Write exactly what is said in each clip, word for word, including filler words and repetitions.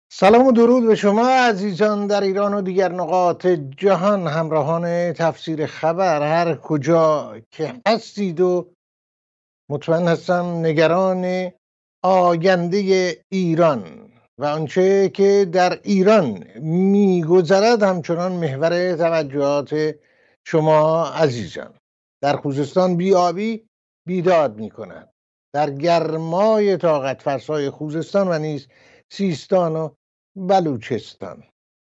سلام و درود به شما عزیزان در ایران و دیگر نقاط جهان، همراهان تفسیر خبر هر کجا که هستید و مطمئن هستم نگران آینده ایران و آنچه که در ایران میگذرد همچنان محور توجهات شما عزیزان. در خوزستان بیابی بیداد میکنند، در گرمای طاقت فرسای خوزستان و نیز سیستان و بلوچستان.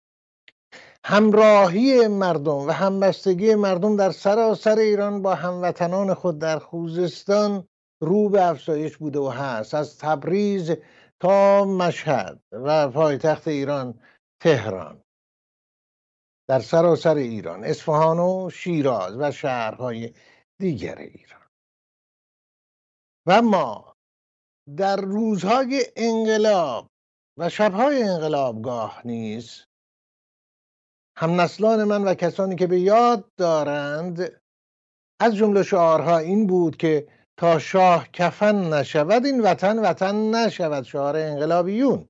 همراهی مردم و همبستگی مردم در سراسر ایران با هموطنان خود در خوزستان رو به افزایش بوده و هست. از تبریز تا مشهد و پایتخت ایران تهران، در سراسر ایران، اصفهان و شیراز و شهرهای دیگر ایران. و ما در روزهای انقلاب و شبهای انقلابگاه نیز همنسلان من و کسانی که به یاد دارند، از جمله شعارها این بود که تا شاه کفن نشود این وطن وطن نشود. شعار انقلابیون.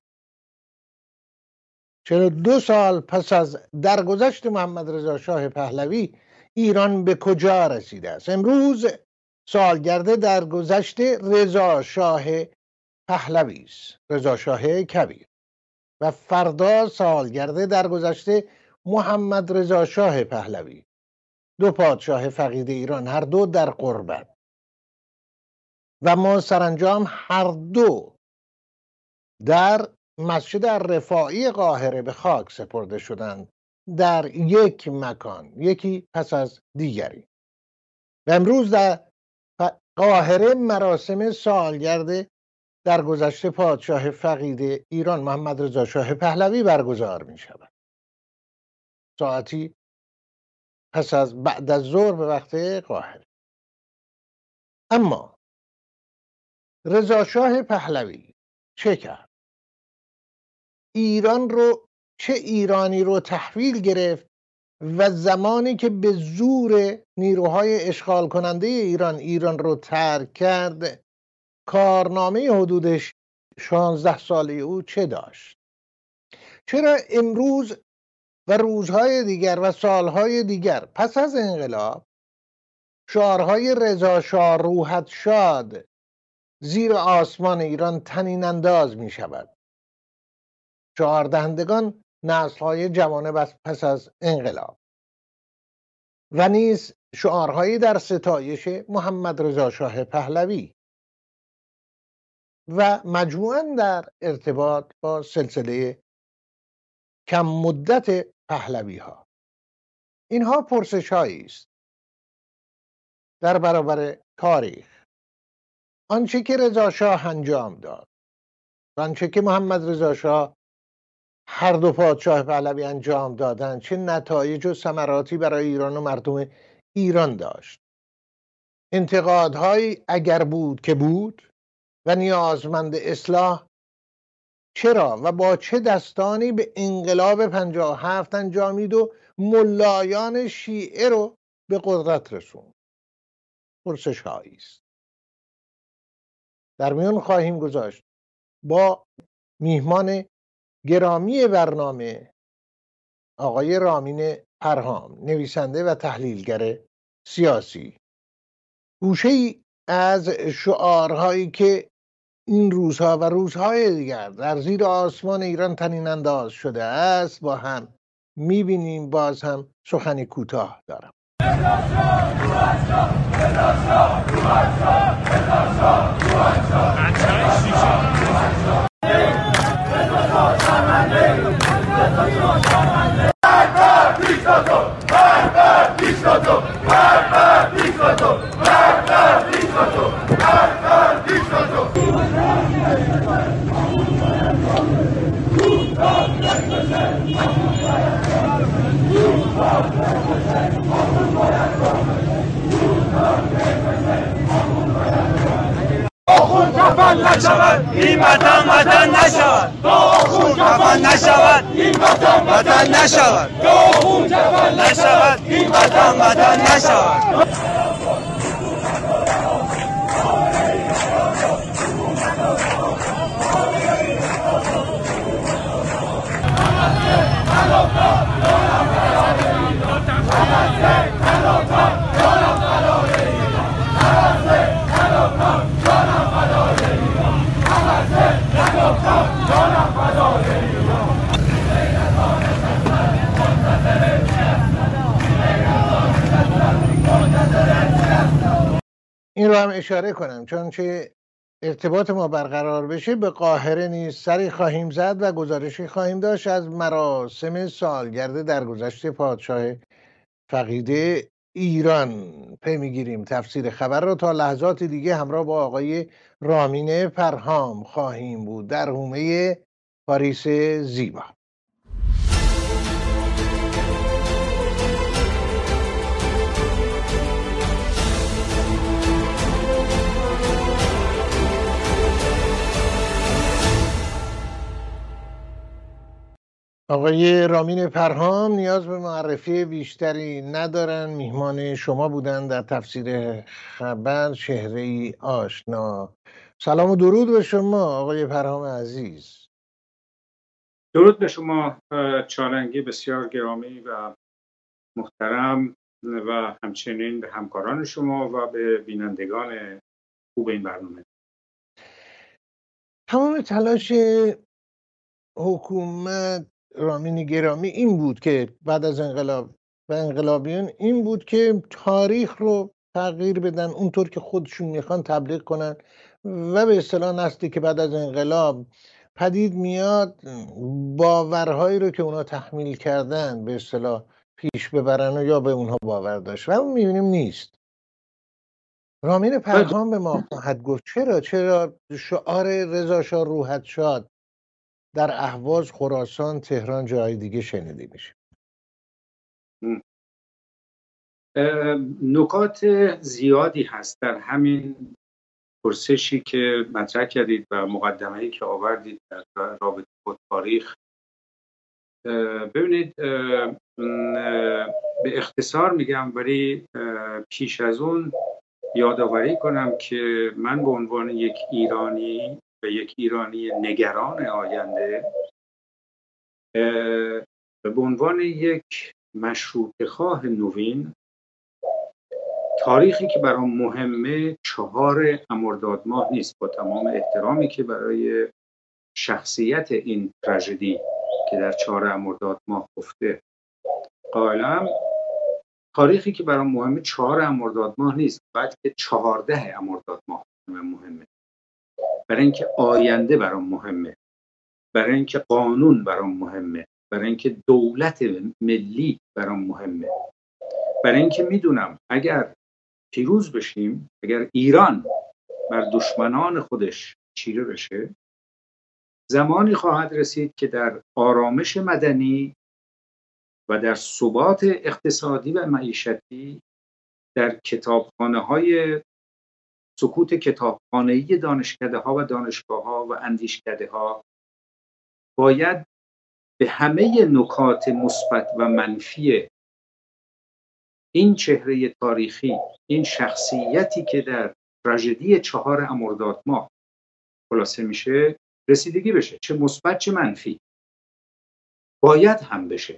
چرا دو سال پس از درگذشت محمد رضا شاه پهلوی ایران به کجا رسیده است؟ امروز سالگرد درگذشت رضا شاه پهلوی است، رضا شاه کبیر، و فردا سالگرد درگذشت محمد رضا شاه پهلوی، دو پادشاه فقید ایران، هر دو در غربت، و ما سرانجام هر دو در مسجد الرفاعی قاهره به خاک سپرده شدند، در یک مکان، یکی پس از دیگری. و امروز در قاهره مراسم سالگرد درگذشت پادشاه فقید ایران محمد رضا شاه پهلوی برگزار می شود، ساعتی پس از بعد از ظهر به وقت قاهره. اما رضا شاه پهلوی چه کرد؟ ایران رو، چه ایرانی رو تحویل گرفت و زمانی که به زور نیروهای اشغال کننده ایران ایران رو ترک کرد، کارنامه حدودش شانزده ساله او چه داشت؟ چرا امروز و روزهای دیگر و سالهای دیگر پس از انقلاب شعارهای رضا شاه روحت شاد زیر آسمان ایران طنین انداز می شود؟ شعار دهندگان نسل‌های جوان پس از انقلاب و نیز شعارهایی در ستایش محمد رضا شاه پهلوی و مجموعاً در ارتباط با سلسله کم مدت پهلوی ها. اینها پرسش هایی است در برابر تاریخ. آنچه که رضا شاه انجام داد و آنچه که محمد رضا شاه هر دو پادشاه پهلوی انجام دادند، چه نتایج و ثمراتی برای ایران و مردم ایران داشت. انتقادهایی اگر بود که بود و نیازمند اصلاح، چرا و با چه دستانی به انقلاب پنجاه و هفت انجامید و ملایان شیعه رو به قدرت رسوند؟ پرسش هایی است. در میان خواهیم گذاشت با میهمان گرامی برنامه، آقای رامین پرهام، نویسنده و تحلیلگر سیاسی، گوشه‌ای از شعارهایی که این روزها و روزهای دیگر در زیر آسمان ایران طنین انداز شده است با هم میبینیم. باز هم سخنی کوتاه دارم. کفن نشود این وطن وطن نشود، تا خون کفن نشود این وطن وطن نشود، تا خون کفن نشود این وطن وطن نشود. این رو هم اشاره کنم چون چه ارتباط ما برقرار بشه به قاهره نیز سری خواهیم زد و گزارشی خواهیم داشت از مراسم سالگرد درگذشت پادشاه فقیده ایران. پی میگیریم تفسیر خبر را تا لحظات دیگه همراه با آقای رامین پرهام خواهیم بود در حومه پاریس زیبا. آقای رامین پرهام نیاز به معرفی بیشتری ندارن، میهمان شما بودن در تفسیر خبر، چهره‌ای آشنا. سلام و درود به شما آقای پرهام عزیز. درود به شما چالنگی بسیار گرامی و محترم و همچنین به همکاران شما و به بینندگان خوب این برنامه. تمام تلاش حکومت رامین گرامی این بود که بعد از انقلاب و انقلابیون این بود که تاریخ رو تغییر بدن اونطور که خودشون میخوان تبلیغ کنن و به اصطلاح نسلی که بعد از انقلاب پدید میاد باورهایی رو که اونا تحمیل کردن به اصطلاح پیش ببرن و یا به اونها باور داشت و اون میبینیم نیست. رامین پرهام به ما خواهد گفت چرا چرا شعار رضا شاه روحت شاد در اهواز، خراسان، تهران، جای دیگه شنیده میشه. نکات زیادی هست در همین پرسشی که مطرح کردید و مقدمه‌ای که آوردید در رابطه با تاریخ. ببینید به اختصار میگم، ولی پیش از اون یادآوری کنم که من به عنوان یک ایرانی و یک ایرانی نگران آینده، به عنوان یک مشروطه‌خواه نوین، تاریخی که برام مهمه چهار مرداد ماه نیست، با تمام احترامی که برای شخصیت این تراژدی که در چهار مرداد ماه گفته قائلم، تاریخی که برام مهمه چهار مرداد ماه نیست، بلکه چهارده مرداد ماه مهمه. برای اینکه آینده برام مهمه، برای اینکه قانون برام مهمه، برای اینکه دولت ملی برام مهمه، برای اینکه میدونم اگر پیروز بشیم، اگر ایران بر دشمنان خودش چیره بشه، زمانی خواهد رسید که در آرامش مدنی و در ثبات اقتصادی و معیشتی در کتابخانه‌های سکوت کتابخانه‌ای دانشکده‌ها و دانشگاه‌ها و اندیشکده‌ها باید به همه نکات مثبت و منفی این چهره تاریخی، این شخصیتی که در تراژدی چهار مرداد ماه خلاصه میشه، رسیدگی بشه، چه مثبت چه منفی. باید هم بشه.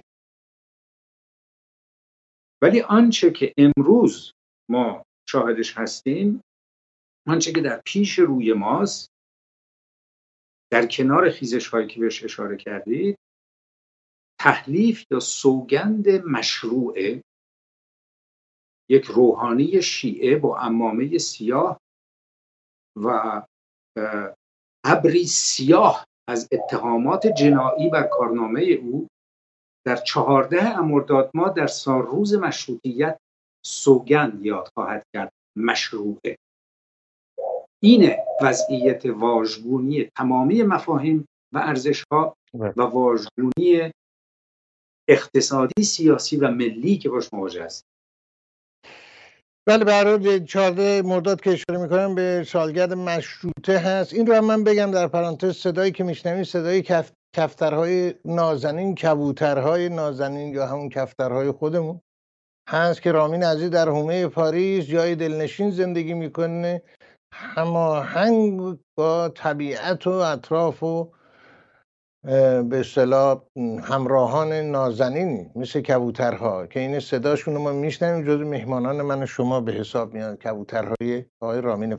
ولی آنچه که امروز ما شاهدش هستیم، آنچه که در پیش روی ماست، در کنار خیزش هایی که بهش اشاره کردید، تحلیف یا سوگند مشروعه یک روحانی شیعه با عمامه سیاه و ابری سیاه از اتهامات جنایی بر کارنامه او در چهارده مرداد ماه در سالروز مشروطیت سوگند یاد خواهد کرد. مشروعه. اینه وضعیت واژگونی تمامی مفاهیم و ارزش‌ها و واژگونی اقتصادی، سیاسی و ملی که باش مواجه است. بله، برای چهارده مرداد که اشاره میکنم به سالگرد مشروطه هست. این رو هم من بگم در پرانتز، صدایی که میشنوید صدای کف... کفترهای نازنین، کبوترهای نازنین یا همون کفترهای خودمون هست که رامین عزیز در حومه پاریس جای دلنشین زندگی میکنه، هماهنگ با طبیعت و اطراف و به اصطلاح همراهان نازنین مثل کبوترها که این صداشون رو ما میشنویم، جز مهمانان من و شما به حساب میاد کبوترهای آقای رامین پرهام.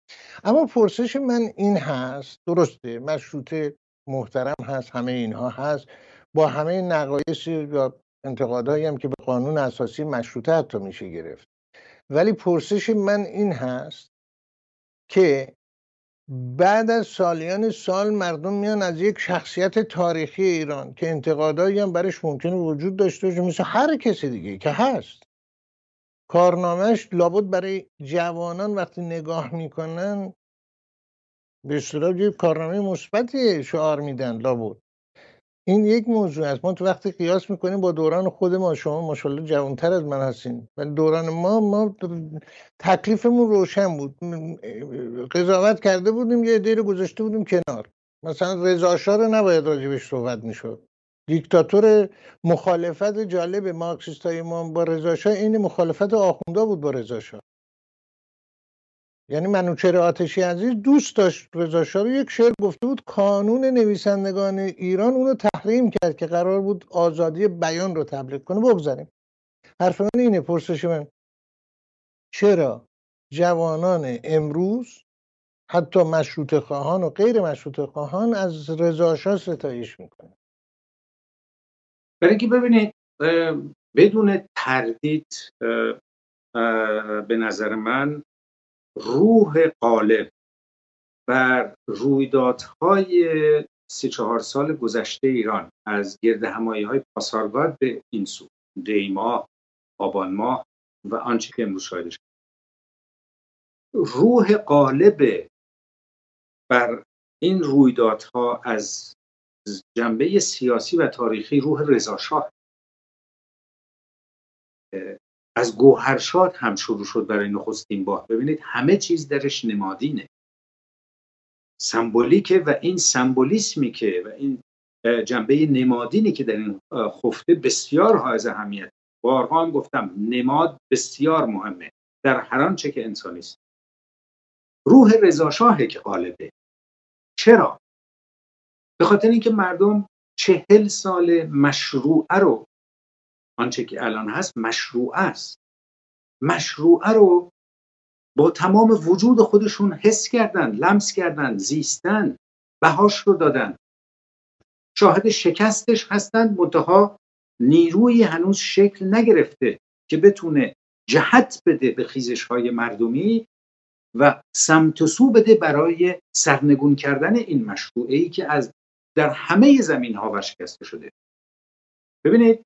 اما پرسش من این هست، درسته مشروطه محترم هست، همه اینها هست، با همه نقایص یا انتقادهایی هم که به قانون اساسی مشروطه حتی میشه گرفت، ولی پرسش من این هست که بعد از سالیان سال مردم میان از یک شخصیت تاریخی ایران که انتقادایی هم برش ممکنه وجود داشته باشه مثل هر کسی دیگه که هست، کارنامهش لابد برای جوانان وقتی نگاه میکنن به اصطلاح یک کارنامه مثبتی شعار میدن لابد. این یک موضوع است. ما تو وقتی قیاس میکنیم با دوران خود ما، شما ماشاءالله جوانتر از من هستین، ولی دوران ما ما تکلیفمون روشن بود، قضاوت کرده بودیم یه عده رو گذاشته بودیم کنار. مثلا رضا شاه رو نباید راجبش صحبت میشد، دیکتاتور. مخالفت جالب مارکسیستای ما با رضا شاه این مخالفت آخوندا بود با رضا شاه. یعنی منوچهر آتشی عزیز دوست داشت رضا شاه رو، یک شعر گفته بود کانون نویسندگان ایران اونو تحریم کرد که قرار بود آزادی بیان رو تبلیغ کنه. بگذاریم، حرف من اینه، پرسش من چرا جوانان امروز حتی مشروطه خواهان و غیر مشروطه خواهان از رضا شاه ستایش میکنه؟ برای اینکه ببینید بدون تردید به نظر من روح غالب بر رویدادهای سه چهار سال گذشته ایران از گردهمایی های پاسارگاد به این سو، دی ماه، آبان ماه و آنچه که امروز شاهدش، روح غالب بر این رویدادها از جنبه سیاسی و تاریخی روح رضاشاه، از گوهرشاد هم شروع شد برای نخستین بار. ببینید همه چیز درش نمادینه، سمبولیکه، و این سمبولیسمی که و این جنبه نمادینی که در این خفته بسیار حائز اهمیت. بارها هم گفتم نماد بسیار مهمه در هر آنچه که انسانی است. روح رضاشاه که غالبه. چرا؟ به خاطر اینکه مردم چهل سال مشروعه رو، آنچه که الان هست مشروعه است، مشروعه رو با تمام وجود خودشون حس کردن، لمس کردن، زیستن، بهاش رو دادن، شاهد شکستش هستند، منتها نیروی هنوز شکل نگرفته که بتونه جهت بده به خیزش‌های مردمی و سمت و سو بده برای سرنگون کردن این مشروعه‌ای که از در همه زمین‌ها ورشکسته شده. ببینید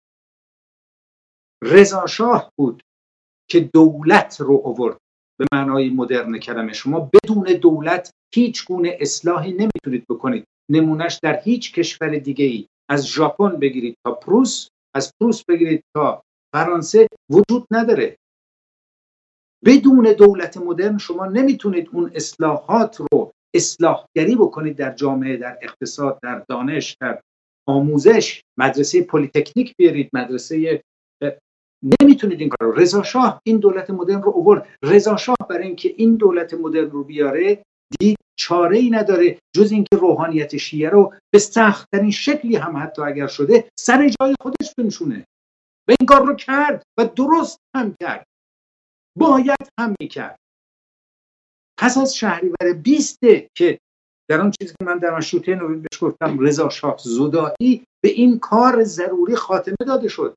رضا شاه بود که دولت رو آورد به معنای مدرن کلمه. شما بدون دولت هیچ گونه اصلاحی نمیتونید بکنید. نمونهش در هیچ کشور دیگه‌ای از ژاپن بگیرید تا پروس، از پروس بگیرید تا فرانسه وجود نداره. بدون دولت مدرن شما نمیتونید اون اصلاحات رو اصلاحگری بکنید در جامعه، در اقتصاد، در دانش، در آموزش. مدرسه پلی‌تکنیک بیارید، مدرسه، نمیتونید این کار رو. رضا شاه این دولت مدرن رو آورد. رضا شاه برای اینکه این دولت مدرن رو بیاره دید چاره‌ای نداره جز اینکه روحانیت شیعه رو به سخت‌ترین شکلی هم حتی اگر شده سر جای خودش بنشونه. و این کار رو کرد و درست هم کرد، باید هم میکرد. پس از شهریور بیست که در اون چیزی که من در مشروطه نوین بهش گفتم رضا شاه زدایی، به این کار ضروری خاتمه داده شد.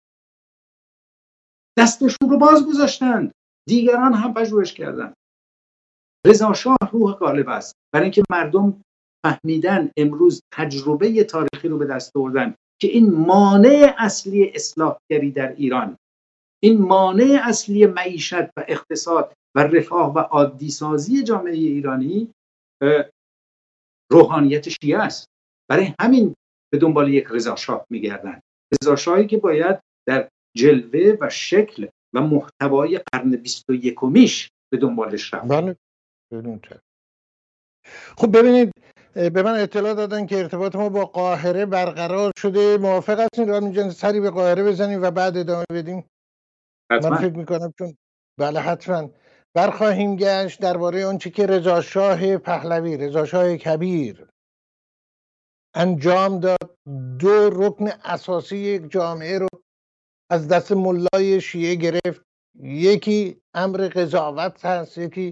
دستشون رو باز گذاشتند، دیگران هم پژوهش کردن. رضا شاه روح غالب است، برای اینکه مردم فهمیدن امروز تجربه تاریخی رو به دست آوردن که این مانع اصلی اصلاحگری در ایران، این مانع اصلی معیشت و اقتصاد و رفاه و عادی سازی جامعه ایرانی روحانیت شیعه است. برای همین به دنبال یک رضا شاه میگردن، رضا شاهی که باید در جلوه و شکل و محتوای قرن بیست و یکمیش به دنبالش رفت. بله. خب ببینید، به من اطلاع دادن که ارتباط ما با قاهره برقرار شده. موافق هستین رامین جان سری به قاهره بزنیم و بعد ادامه بدیم؟ حتما. من فکر میکنم چون بله حتما برخواهیم گشت درباره آنچه که رضا شاه پهلوی، رضا شاه کبیر انجام داد. دو رکن اساسی یک جامعه رو از دست ملای شیعه گرفت. یکی امر قضاوت هست، یکی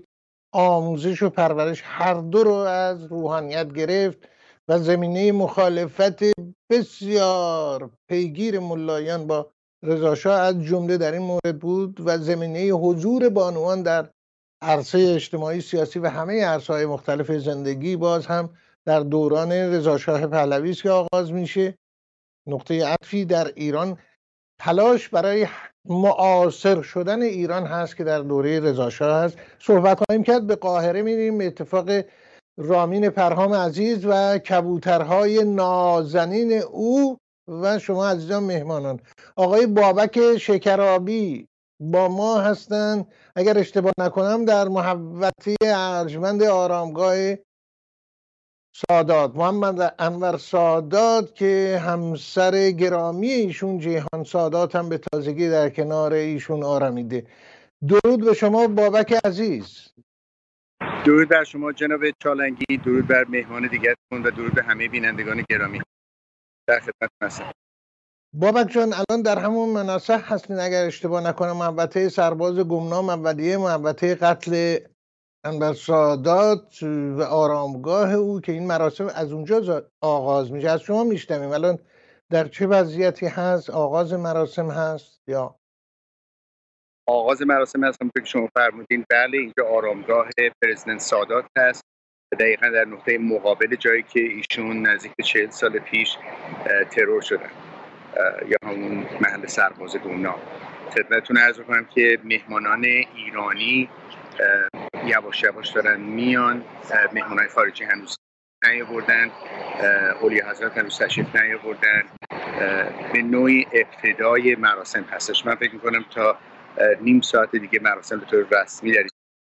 آموزش و پرورش هر دو رو از روحانیت گرفت و زمینه مخالفت بسیار پیگیر ملایان با رضا شاه از جمله در این مورد بود و زمینه حضور بانوان در عرصه اجتماعی، سیاسی و همه عرصه‌های مختلف زندگی باز هم در دوران رضا شاه پهلوی است که آغاز میشه. نقطه عطفی در ایران تلاش برای معاصر شدن ایران هست که در دوره رضا شاه هست. صحبت خواهیم کرد. به قاهره میریم به اتفاق رامین پرهام عزیز و کبوترهای نازنین او و شما عزیزان مهمانان. آقای بابک شکرابی با ما هستند اگر اشتباه نکنم در محوطه ارجمند آرامگاه سادات. محمد انور سادات که همسر گرامی ایشون جیهان سادات هم به تازگی در کنار ایشون آرمیده. درود به شما بابک عزیز. درود بر شما جناب چالنگی، درود بر مهمان دیگرتون و درود به همه بینندگان گرامی. در خدمت هستم. بابک جان الان در همون مناصح هستین اگر اشتباه نکنم، محوطه سرباز گمنام اولیه، محوطه قتل انور سادات و آرامگاه او که این مراسم از اونجا آغاز میشه. از شما میشنویم الان در چه وضعیتی هست؟ آغاز مراسم هست یا آغاز مراسم هست؟ همونطور که شما فرمودین بله، اینجا آرامگاه پرزیدنت سادات هست، دقیقا در نقطه مقابل جایی که ایشون نزدیک به چهل سال پیش ترور شدن یا همون محل سرباز گمنام. خدمتتون عرض کنم که مهمانان ایرانی یواش یواش دارن میان، مهمانای خارجی هنوز نیاوردن، اولی حضرت هنوز تشریف نیاوردن. به نوعی ابتدای مراسم هستش. من فکر میکنم تا نیم ساعت دیگه مراسم به طور رسمی در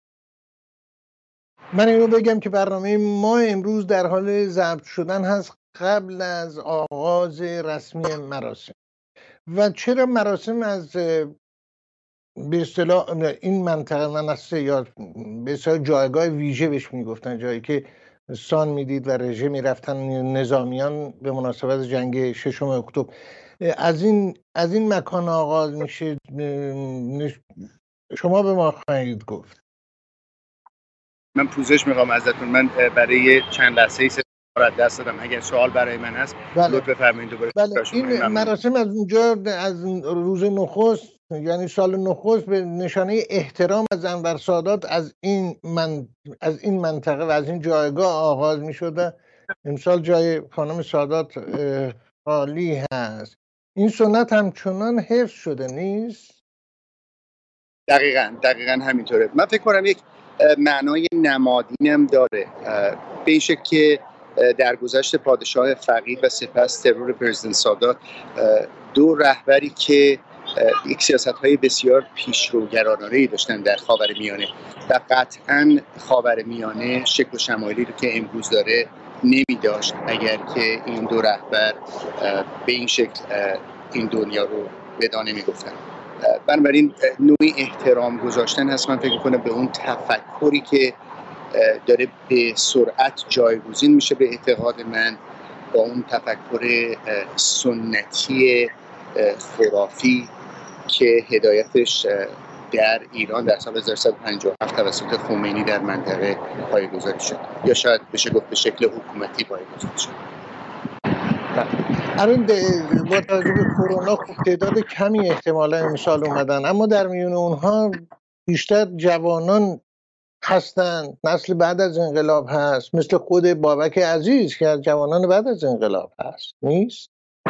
من اینو بگم که برنامه ما امروز در حال ضبط شدن هست قبل از آغاز رسمی مراسم. و چرا مراسم از به اصطلاح این منطقه منصه یا به اصطلاح جایگاه ویژه بهش میگفتن، جایی که سان میدید و رژه میرفتن نظامیان به مناسبت جنگ ششم اکتبر، از این از این مکان آغاز میشه. شما به ما خواهید گفت. من پوزش میخوام ازتون، من برای چند لحظه ای سپارت دست دادم. اگر سوال برای من هست بله. لطف بفرمایید دوباره. بله. این مراسم از اونجا از روز نخست یعنی سال نخست به نشانه احترام از انور سادات از این من از این منطقه و از این جایگاه آغاز میشد. امسال جای خانم سادات خالی هست. این سنت همچنان حفظ شده نیست؟ دقیقاً دقیقاً همینطوره. من فکر کنم یک معنای نمادینم داره، به این شکل که در گذشت پادشاه فقید و سپس ترور پرزیدنت سادات دو رهبری که یک سیاست‌های بسیار پیشروگرایانه‌ای داشتن در خاورمیانه و قطعاً خاورمیانه شکل و شمایلی رو که امروز داره نمی داشت اگر که این دو رهبر به این شکل این دنیا رو ودا نمی گفتن. بنابراین نوعی احترام گذاشتن هست. من فکر کنم به اون تفکری که داره به سرعت جایگزین میشه به اعتقاد من با اون تفکر سنتی خرافی که هدایتش در ایران در سال هزار و سیصد و پنجاه و هفت توسط خمینی در منطقه پایه‌گذاری شد یا شاید بشه گفت به شکل حکومتی پایه‌گذاری شد. الان با توجه به کرونا تعداد کمی احتمالا امسال اومدن، اما در میون اونها بیشتر جوانان هستن، نسل بعد از انقلاب هست، مثل خود بابک عزیز که از جوانان بعد از انقلاب هست نیست؟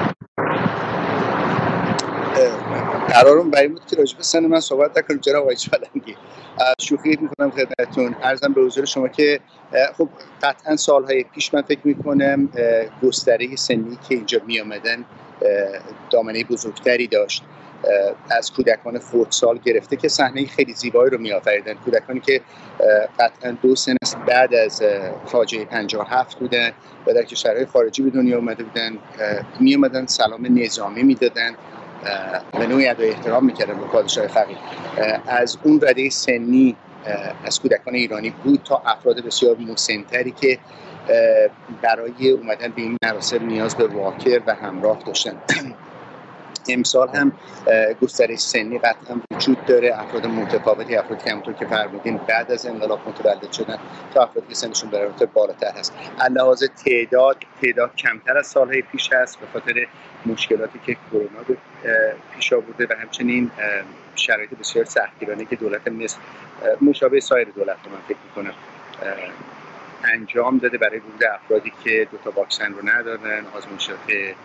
قرارم برای بود که راجع به سن من صحبت نکنیم جناب آقای چالنگی. شوخی میکنم خدمتتون. عرضم به حضور شما که خب قطعا سالهای پیش من فکر میکنم گستره سنی که اینجا می آمدن دامنه بزرگتری داشت، از کودکان خردسال گرفته که صحنه خیلی زیبایی رو می آفریدن. کودکانی که قطعا دو سه نسل بعد از فاجعه پنجاه و هفت بودن و در کشورهای خارجی به دنیا اومده بودن، می آمدن سلام نظامی می دادن به نوعی ادای احترام میکردن به پادشاه فقید. از اون رده سنی از کودکان ایرانی بود تا افراد بسیار مسن‌تری که برای اومدن به این مراسم نیاز به واکر و همراه داشتن. امسال هم گستره سنی قطعا وجود داره، افراد متفاوتی، افرادی که همونطور که فرمودین بعد از انقلاب متولد شدن تا افرادی که سنشون به رابطه بالاتر هست. از لحاظ تعداد تعداد کمتر از سالهای پیش هست به خاطر مشکلاتی که کرونا پیش آورده و همچنین شرایط بسیار سختگیرانه که دولت مصر مشابه سایر دولت رو من فکر می‌کنم انجام داده برای ورود افرادی که دو تا واکسن رو ندارن، آزمایشات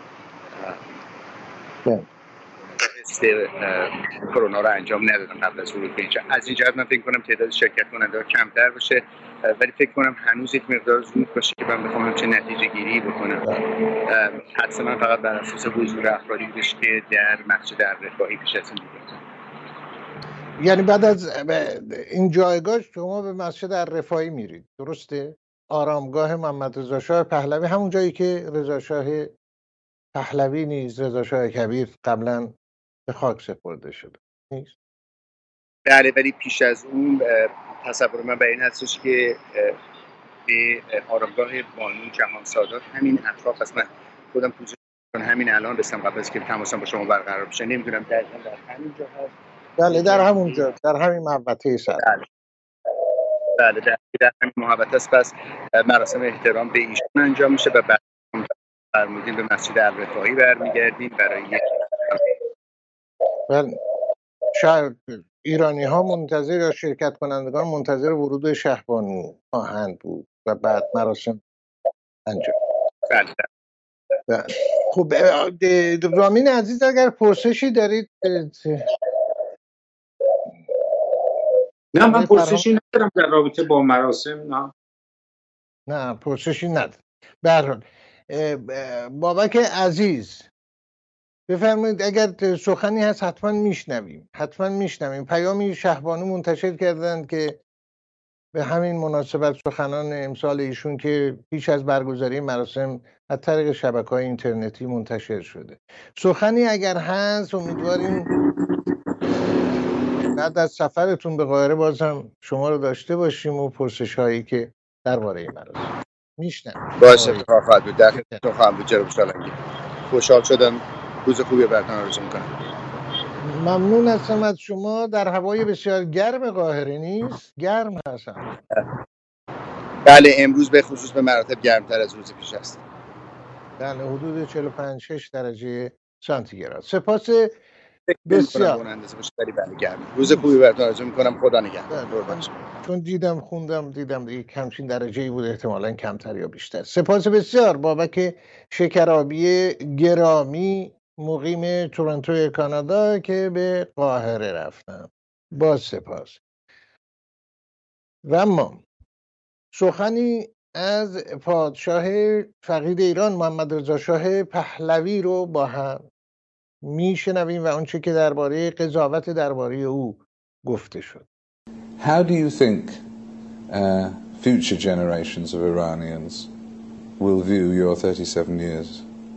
تست کرونا رو انجام ندادن قبل از ورود به اینجا. از این جهت من فکر کنم تعداد شرکت کننده ها کمتر باشه، ولی فکر کنم هنوز یک مقدار زود باشه که من بخوام چه نتیجه گیری بکنم. حدس من فقط بر اساس حضور افرادی بودش که در مسجد الرفاهی پیش از این دیدم. یعنی بعد از این جایگاه شما به مسجد الرفاهی میرید، درسته؟ آرامگاه محمد رضا شاه پهلوی، همون جایی که رضا شاه پهلوی نیز رضا شاه کبیر قبلا به خاک سپرده شده نیست؟ بله، ولی پیش از اون تصور من به این هستش که به آرامگاه بانو جهان سادات همین اطراف هست. من خودم پوزش همین الان رسیدم قبل از که تماسم با شما برقرار بشه. نمیدونم دقیقاً در همین جا هست. بله در همون جا، در همین محوطه سر. بله بله در, در همین محوطه است. پس مراسم احترام به ایشون انجام میشه و بعد فرمودین به مسجد الرفاهی برمیگردیم برای یک بله. شاید ایرانی ها منتظر یا شرکت کنندگان منتظر ورود شهبانو خواهند بود و بعد مراسم انجام. بله بله. خب رامین عزیز اگر پرسشی دارید. نه من پرسشی ندارم در رابطه با مراسم. نه نه پرسشی ندارم. به هر حال بابک عزیز بفرمایید اگر سخنی هست حتما میشنویم حتما میشنویم. پیامی شهبانو منتشر کردند که به همین مناسبت سخنان امسال ایشون که پیش از برگزاری مراسم از طریق شبکه‌های اینترنتی منتشر شده. سخنی اگر هست امیدواریم بعد از سفرتون به قاهره بازم شما رو داشته باشیم و پرسش هایی که درباره این مراسم میشنویم. باشه اتفاق خواهد بود. در خدمتتون خواهم بود جناب شالنگی. خوشحال شدم. روز خوبی براتون آرزو میکنم. ممنون هستم از شما. در هوای بسیار گرم قاهره نیست؟ گرم هستم. بله امروز به خصوص به مراتب گرمتر از روز پیش است. بله حدود چهل و پنج شش درجه سانتیگراد. سپاس بسیار. اندازه باشه ولی بله گرم. روز خوبی براتون آرزو میکنم. خدا نگهدار. چون دیدم خوندم دیدم یک همچین درجه‌ای بود، احتمالاً کمتر یا بیشتر. سپاس بسیار بابک شکرابی گرامی مقیم تورنتو کانادا که به قاهره رفتم. با سپاس. و اما سخنی از پادشاه فقید ایران محمد رضا شاه پهلوی رو با هم میشنویم و آنچه که درباره قضاوت درباره او گفته شد. How do you think uh, future generations of Iranians will view your thirty-seven years?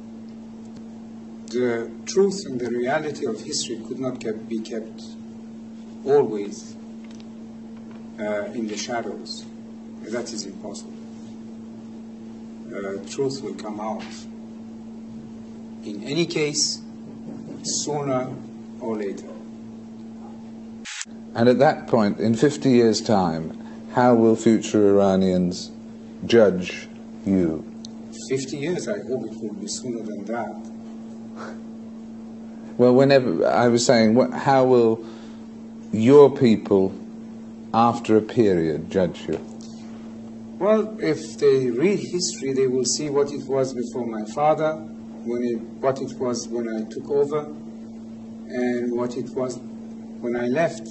The truth and the reality of history could not kept, be kept always uh, in the shadows. That is impossible. Uh, truth will come out. In any case, sooner or later. And at that point, in fifty years' time, how will future Iranians judge you? fifty years, I hope it will be sooner than that. Well, whenever, I was saying, what, how will your people, after a period, judge you? Well, if they read history, they will see what it was before my father, when it, what it was when I took over, and what it was when I left.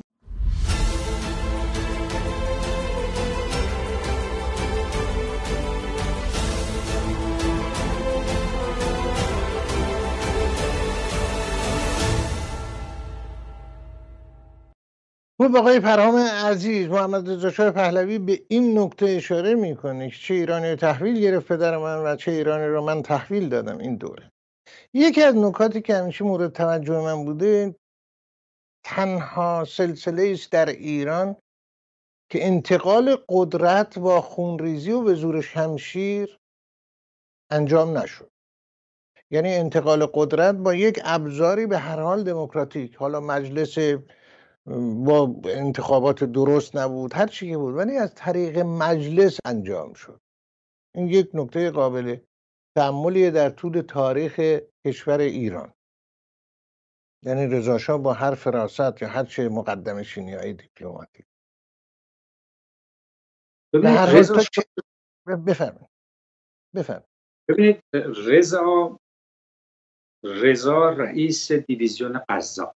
خب آقای پرهام عزیز، محمد رضا شاه پهلوی به این نکته اشاره میکنه که چه ایرانی رو تحویل گرفت پدر من و چه ایرانی رو من تحویل دادم این دوره. یکی از نکاتی که همیشه مورد توجه من بوده، تنها سلسله است در ایران که انتقال قدرت با خونریزی و به زور شمشیر انجام نشد. یعنی انتقال قدرت با یک ابزاری به هر حال دموکراتیک، حالا مجلس با انتخابات درست نبود، هر چی که بود، ولی از طریق مجلس انجام شد. این یک نکته قابل تأملیه در طول تاریخ کشور ایران. یعنی رضا شاه با هر فراست یا هر چه مقدمه شینی‌های دیپلماتیک به هر حال رضا تا شاه چه بفهمید بفهم ببینید رضا رضا رئیس دیویزیون قزاق،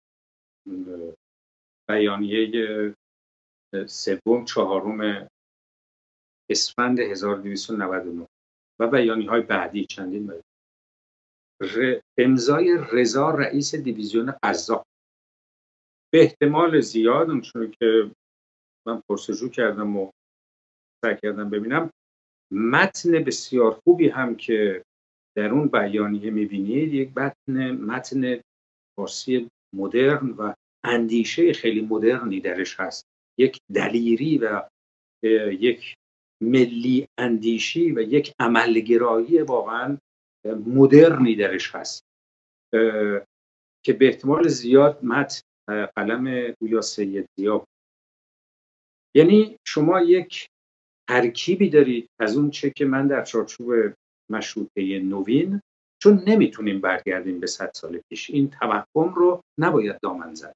بیانیه سوم چهارم اسفند هزار و دویست و نود و نه و بیانیه‌های بعدی چندین بیانیه، ر... امضای رضا رئیس دیویزیون قزاق. به احتمال زیاد اونچون که من پرسجو کردم و سعی کردم ببینم، متن بسیار خوبی هم که در اون بیانیه میبینید یک متن متن فارسی مدرن و اندیشه خیلی مدرنی درش هست، یک دلیری و یک ملی اندیشی و یک عملگرایی واقعا مدرنی درش هست که به احتمال زیاد متن قلم گویا سید ضیا. یعنی شما یک ترکیبی دارید از اون چه که من در چارچوب مشروطه نوین، چون نمیتونیم برگردیم به صد سال پیش، این توهم رو نباید دامن زد.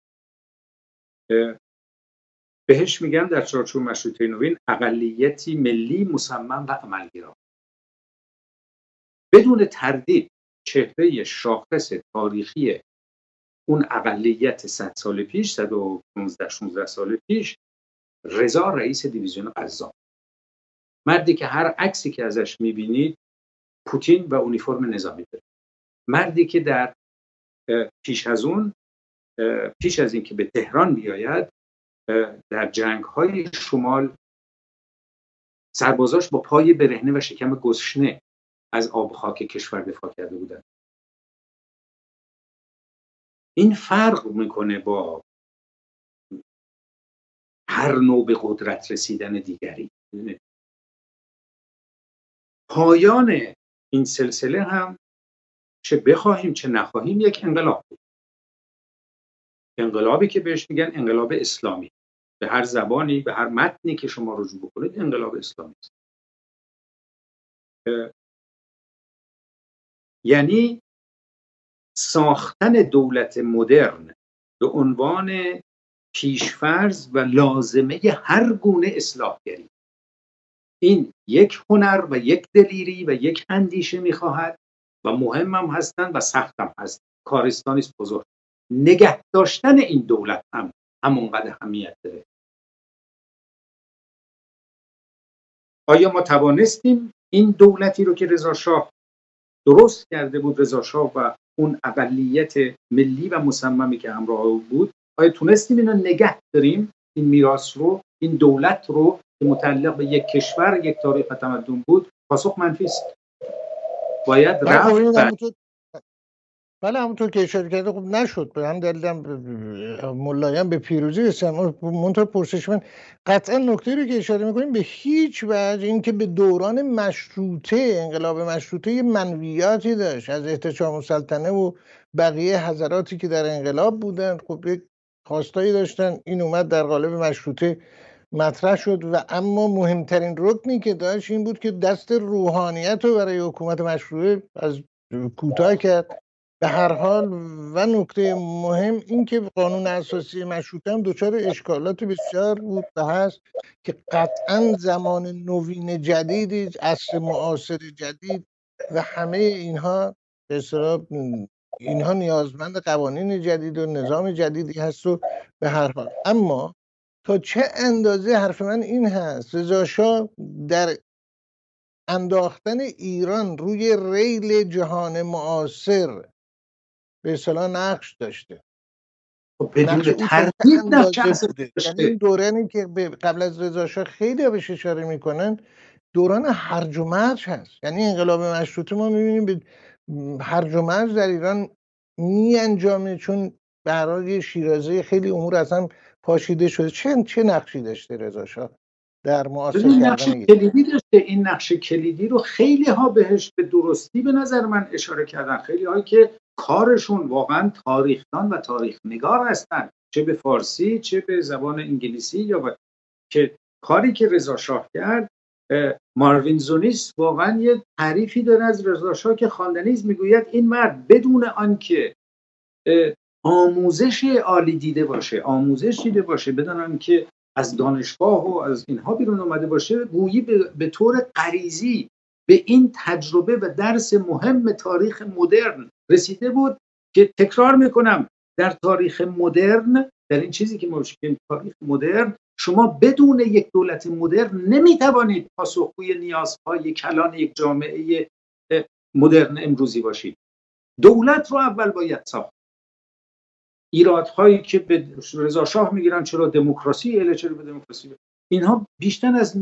بهش میگن در چارچوب مشروطه نوین اقلیتی ملی مصمم و عملگرا. بدون تردید چهره شاخص تاریخی اون اقلیت صد سال پیش، صد و پانزده شانزده سال پیش، رضا رئیس دیویزیون قزاق، مردی که هر عکسی که ازش میبینید پوتین و اونیفرم نظامی داره، مردی که در پیش از اون پیش از این که به تهران بیاید در جنگ‌های شمال سربازاش با پای برهنه و شکم گشنه از آب و خاک کشور دفاع کرده بودن. این فرق میکنه با هر نوع به قدرت رسیدن دیگری. پایان این سلسله هم چه بخواهیم چه نخواهیم یک انقلاب بود. انقلابی که بهش میگن انقلاب اسلامی، به هر زبانی به هر متنی که شما رجوع بکنید انقلاب اسلامی است. یعنی ساختن دولت مدرن به عنوان پیشفرض و لازمه هر گونه اصلاحگری. این یک هنر و یک دلیری و یک اندیشه میخواهد و مهم هم هستند و سخت هم هست. کارستانی است بزرگ. نگه داشتن این دولت هم همونقدر اهمیت داره. آیا ما توانستیم این دولتی رو که رضا شاه درست کرده بود، رضا شاه و اون اقلیت ملی و مصممی که همراه او بود، آیا تونستیم اینا نگه داریم، این میراث رو، این دولت رو که متعلق به یک کشور، یک تاریخ و تمدن بود؟ پاسخ منفی است. باید رفت. بله همونطور که اشاره کرده خب نشد، به هم دلیلم ملایان به پیروزی رسیدن. منتها پرسش من قطعا نکته رو که اشاره میکنیم به هیچ وجه این که به دوران مشروطه، انقلاب مشروطه یه منویاتی داشت از احتشام السلطنه و بقیه حضراتی که در انقلاب بودن، خب یک خواستایی داشتن، این اومد در قالب مشروطه مطرح شد و اما مهمترین رکنی که داشت این بود که دست روحانیت رو برای حکومت مشروطه از کوتاه کرد. به هر حال و نکته مهم این که قانون اساسی مشروطه هم دچار اشکالات بسیار بود و هست که قطعا زمان نوین جدیدی، عصر معاصر جدید و همه اینها به اصطلاح اینها نیازمند قوانین جدید و نظام جدیدی هست. و به هر حال اما تا چه اندازه حرف من این هست، رضا شاه در انداختن ایران روی ریل جهان معاصر به اصطلاح نقش داشته. بدون تردید نقش بوده. یعنی این دورانی که قبل از رضا شاه خیلی بهش اشاره میکنن دوران هرج و مرج هست. یعنی انقلاب مشروطه ما میبینیم به هرج و مرج در ایران می انجامه، چون برای شیرازه خیلی امور اصلا پاشیده شده. چه چه نقشی داشته رضا شاه در معاصر کردن نقش کلیدی داشته. این نقش کلیدی رو خیلی ها بهش به درستی به نظر من اشاره کردن، خیلی هایی که کارشون واقعا تاریخدان و تاریخ نگار هستن، چه به فارسی چه به زبان انگلیسی یا با... که کاری که رضا شاه کرد، ماروین زونیس واقعا یه تعریفی داره از رضا شاه که خواندنی است، میگوید این مرد بدون آنکه آموزش عالی دیده باشه، آموزش دیده باشه، بدون آنکه از دانشگاه و از اینها بیرون اومده باشه، گویی به, به طور غریزی به این تجربه و درس مهم تاریخ مدرن رسیده بود که تکرار میکنم در تاریخ مدرن، در این چیزی که ما میگیم تاریخ مدرن، شما بدون یک دولت مدرن نمیتوانید پاسخگوی نیازهای کلان یک جامعه مدرن امروزی باشید. دولت رو اول باید ساخت. ایرادهایی که به رضا شاه میگیرن چرا دموکراسی اله، چرا به دموکراسی، اینها بیشتر از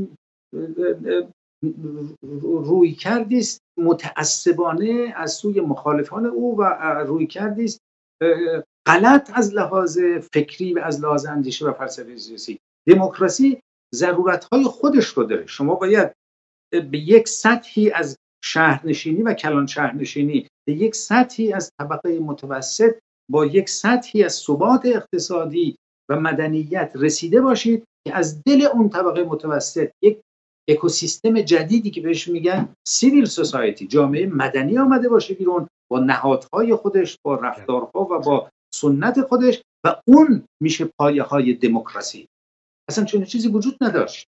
روی کردیست متعصبانه از سوی مخالفان او و روی کردیست غلط از لحاظ فکری و از لحاظ اندیشه و فلسفه سیاسی. دموکراسی ضرورت‌های خودش رو داره. شما باید به یک سطحی از شهرنشینی و کلان شهرنشینی، به یک سطحی از طبقه متوسط، با یک سطحی از ثبات اقتصادی و مدنیت رسیده باشید که از دل اون طبقه متوسط یک اکوسیستم جدیدی که بهش میگن سیویل سوسایتی، جامعه مدنی آمده باشه بیرون با نهادهای خودش، با رفتارها و با سنت خودش، و اون میشه پایه های دموکراسی. اصلا چنین چیزی وجود نداشت.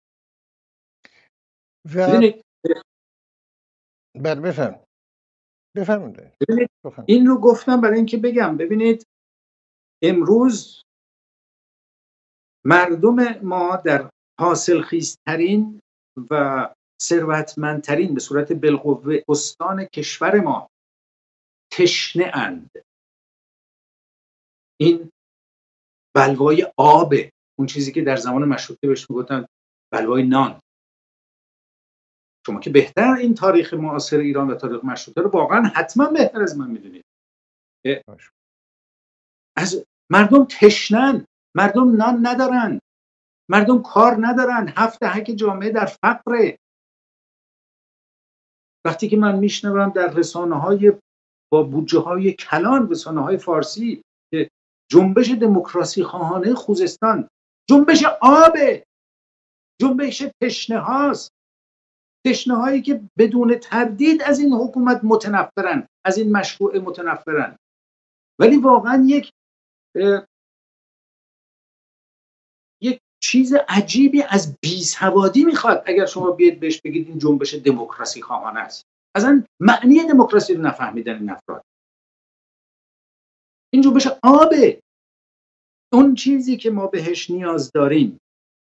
و بر بفهم بفرمایید. این رو گفتم برای اینکه بگم ببینید امروز مردم ما در حاصلخیزترین و ثروتمندترین به صورت بالقوه استان کشور ما تشنه اند. این بلوای آب، اون چیزی که در زمان مشروطه بهش میگفتن بلوای نان. شما که بهتر این تاریخ معاصر ایران و تاریخ مشروطه رو واقعا حتما بهتر از من میدونید. از مردم تشنن، مردم نان ندارن، مردم کار ندارن، هفت دهک جامعه در فقره. وقتی که من میشنوم در رسانه‌های با بودجه‌های کلان، رسانه‌های فارسی، که جنبش دموکراسی خواهانه خوزستان جنبش آبه، جنبش تشنه هاست، تشنه هایی که بدون تردید از این حکومت متنفرن، از این مشروع متنفرن، ولی واقعا یک یک چیز عجیبی از بی‌سوادی میخواد اگر شما بیاید بهش بگید این جنبش دموکراسی خواهانه است. اصلا معنی دموکراسی رو نفهمیدن این افراد. این جنبش آبه. اون چیزی که ما بهش نیاز داریم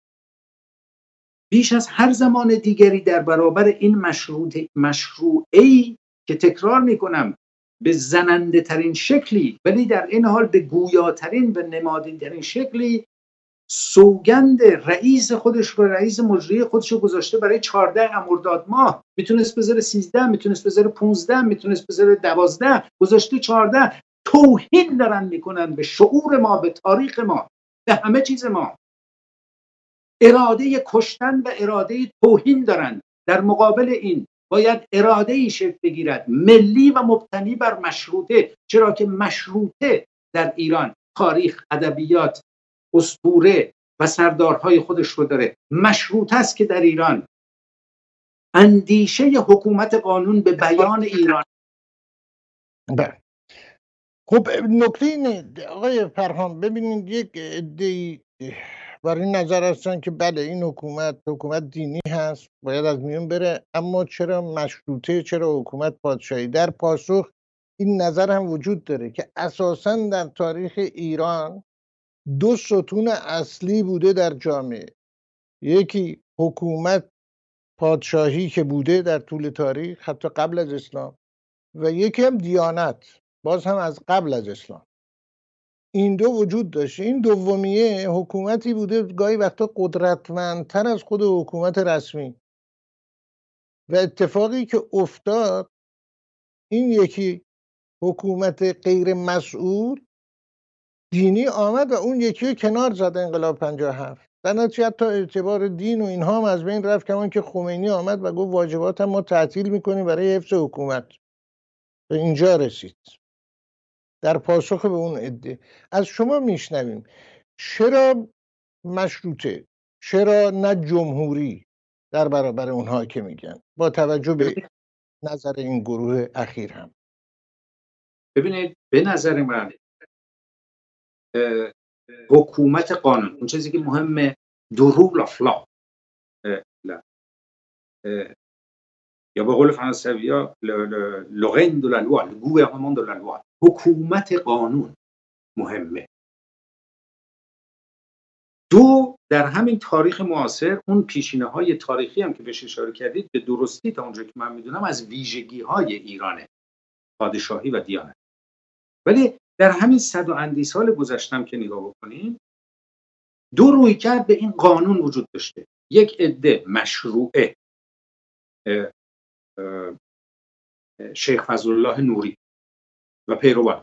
بیش از هر زمان دیگری در برابر این مشروط مشروعی که تکرار میکنم به زننده ترین شکلی ولی در این حال به گویاترین و نمادین ترین شکلی سوگند رئیس خودش رو، رئیس مجری خودش رو گذاشته برای چهارده مرداد ماه. میتونست بذاره سیزده، میتونست بذاره پونزده، میتونست بذاره دوازده، گذاشته چهارده. توهین دارن میکنن به شعور ما، به تاریخ ما، به همه چیز ما. اراده کشتن و اراده توهین دارن. در مقابل این باید اراده ای شکل بگیرد ملی و مبتنی بر مشروطه، چرا که مشروطه در ایران تاریخ، ادبیات، اسطوره و سردارهای خودش رو داره. مشروطه است که در ایران اندیشه حکومت قانون به بیان ایران. بله. خب نکته اینه آقای فرهان، ببینید یک عده‌ای برای این نظر هستن که بله این حکومت حکومت دینی هست، باید از میون بره، اما چرا مشروطه، چرا حکومت پادشاهی؟ در پاسخ این نظر هم وجود داره که اساساً در تاریخ ایران دو ستون اصلی بوده در جامعه. یکی حکومت پادشاهی که بوده در طول تاریخ حتی قبل از اسلام، و یکی هم دیانت، باز هم از قبل از اسلام. این دو وجود داشته. این دومیه حکومتی بوده گاهی وقتا قدرتمندتر از خود حکومت رسمی، و اتفاقی که افتاد این یکی حکومت غیر مسئول دینی آمد و اون یکی کنار زد، انقلاب پنجاه و هفت. در نتیجه حتی اعتبار دین و اینها هم از بین رفت، کمان که خمینی آمد و گفت واجبات هم ما تعطیل میکنیم برای حفظ حکومت. به اینجا رسید. در پاسخ به اون عده از شما میشنویم چرا مشروطه، چرا نه جمهوری در برابر اونها که میگن، با توجه به نظر این گروه اخیر هم. ببینید به نظر من حکومت قانون اون چیزی که مهمه، دو رول آف لا، یا به قول فرانسویا لورین دو لا لوا، گوورنمان دو لا لوا، حکومت قانون مهمه. دو، در همین تاریخ معاصر اون پیشینه های تاریخی هم که بهش اشاره کردید به درستی تا اونجا که من میدونم از ویژگی های ایرانه، پادشاهی و دیانت. ولی در همین صد و اندی سال گذشتم که نگاه بکنیم، دو رویکرد به این قانون وجود داشته. یک عده مشروعه، اه اه شیخ فضلالله نوری و پیروان،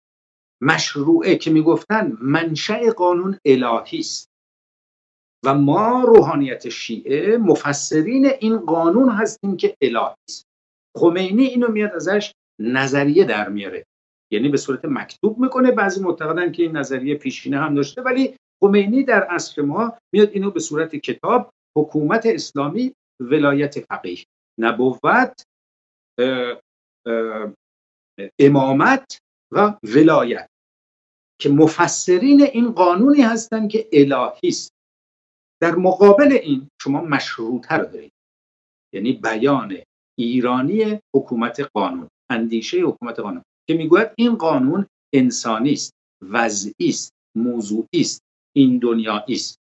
مشروعه که میگفتن منشأ قانون الهی است و ما روحانیت شیعه مفسرین این قانون هستیم که الهی است. خمینی اینو میاد ازش نظریه در میاره، یعنی به صورت مکتوب میکنه. بعضی معتقدن که این نظریه پیشینه هم داشته، ولی خمینی در عصر ما میاد اینو به صورت کتاب، حکومت اسلامی، ولایت فقیه، نبوت، اه اه امامت و ولایت که مفسرین این قانونی هستن که الهی است. در مقابل این شما مشروطه رو دارید، یعنی بیان ایرانی حکومت قانون، اندیشه حکومت قانون که میگوید این قانون انسانی است، وضعی است، موضوعی است، این دنیایی است.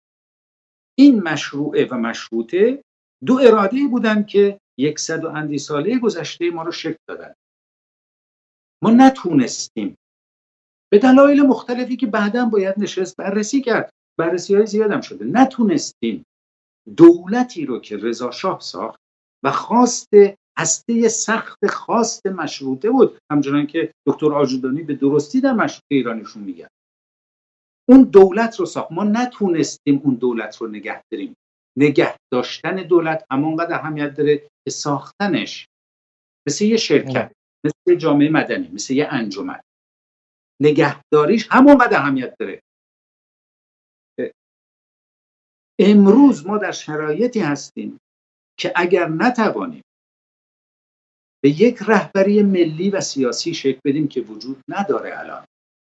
این مشروعه و مشروطه دو اراده بودند که یکصد و اندی ساله گذشته ما رو شکل دادن. ما نتونستیم به دلایل مختلفی که بعداً باید نشست بررسی کرد، بررسی های زیادم شده، نتونستیم دولتی رو که رضا شاه ساخت و خواست هسته سخت خواست مشروطه بود، همچنان که دکتر آجودانی به درستی در مشروطه ایرانیشون میگن، اون دولت رو ساخت. ما نتونستیم اون دولت رو نگه داریم. نگه داشتن دولت همانقدر اهمیت داره که ساختنش، مثل یه شرکت، مثل یه جامعه مدنی، مثل یه انجمن، نگهداریش همانقدر اهمیت داره. امروز ما در شرایطی هستیم که اگر نتوانیم به یک رهبری ملی و سیاسی شکل بدیم که وجود نداره، الان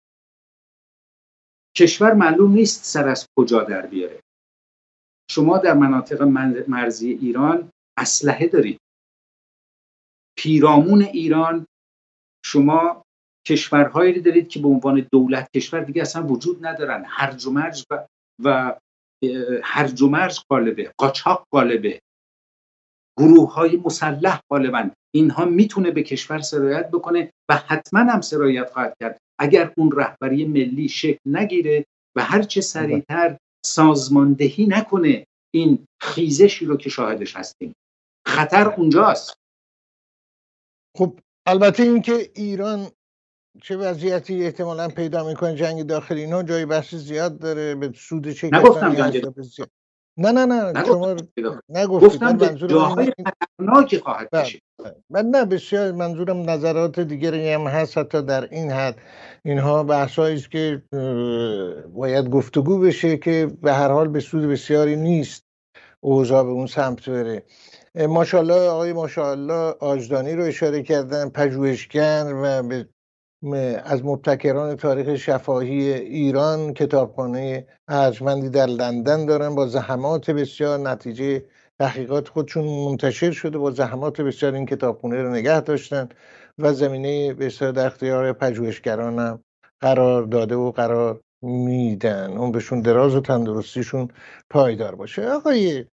کشور معلوم نیست سر از کجا در بیاره. شما در مناطق مرزی ایران اسلحه دارید. پیرامون ایران شما کشورهایی دارید که به عنوان دولت کشور دیگه اصلا وجود ندارن. هرج و مرج و, و هرج و مرج غالبه، قاچاق غالبه، گروه های مسلح غالبن. اینها میتونه به کشور سرایت بکنه و حتما هم سرایت خواهد کرد اگر اون رهبری ملی شکل نگیره و هرچه سریعتر سازماندهی نکنه این خیزشی رو که شاهدش هستیم. خطر اونجاست. خب البته این که ایران چه وضعیتی احتمالاً پیدا میکنه، جنگ داخلی، اینا جای بحث زیاد داره، به سود چه نگفتم جنگ زیاد. نه نه نه شما نگفتید. گفتم به جاهای خطرناکی خواهد کشید. من نه، بسیار منظورم نظرات دیگری هم هست حتی در این حد. اینها بحثایی است که باید گفتگو بشه که به هر حال به سود بسیاری نیست اوضاع به اون سمت بره. ماشاءالله آقای ماشاءالله آجدانی رو اشاره کردن، پژوهشگر و به از مبتکران تاریخ شفاهی ایران، کتابخانه ارجمندی در لندن دارن، با زحمات بسیار نتیجه تحقیقات خودشون منتشر شده، با زحمات بسیار این کتابخانه رو نگه داشتن و زمینه بسیار در اختیار پژوهشگران هم قرار داده و قرار میدن. اون بهشون دراز و تندرستیشون پایدار باشه. آقای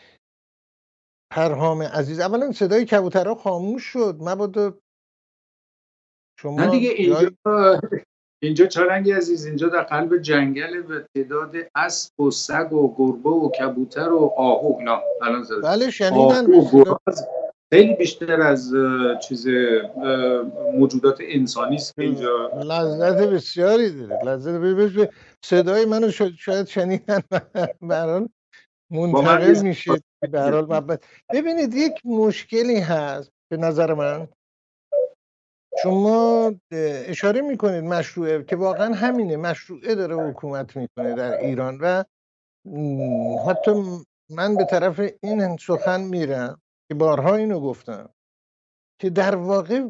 پرهام عزیز، اولا صدای کبوترها خاموش شد، مبادا شما نه دیگه اینجا یا... اینجا چارنگی عزیز، اینجا در قلب جنگل به تعداد اسب و سگ و گربه و کبوتر و آهو اینا الان زده. بله شنیدن. خیلی بیشتر از چیز موجودات انسانی است که اینجا لذت بسیاری داره. لذت بسیاری. صدای منو شاید شنیدن به هر حال منتقل میشه به هر حال. ببینید یک مشکلی هست به نظر من، شما اشاره میکنید مشروعه که واقعا همینه، مشروعه داره حکومت میکنه در ایران و حتی من به طرف این سخن میرم که بارها اینو گفتم که در واقع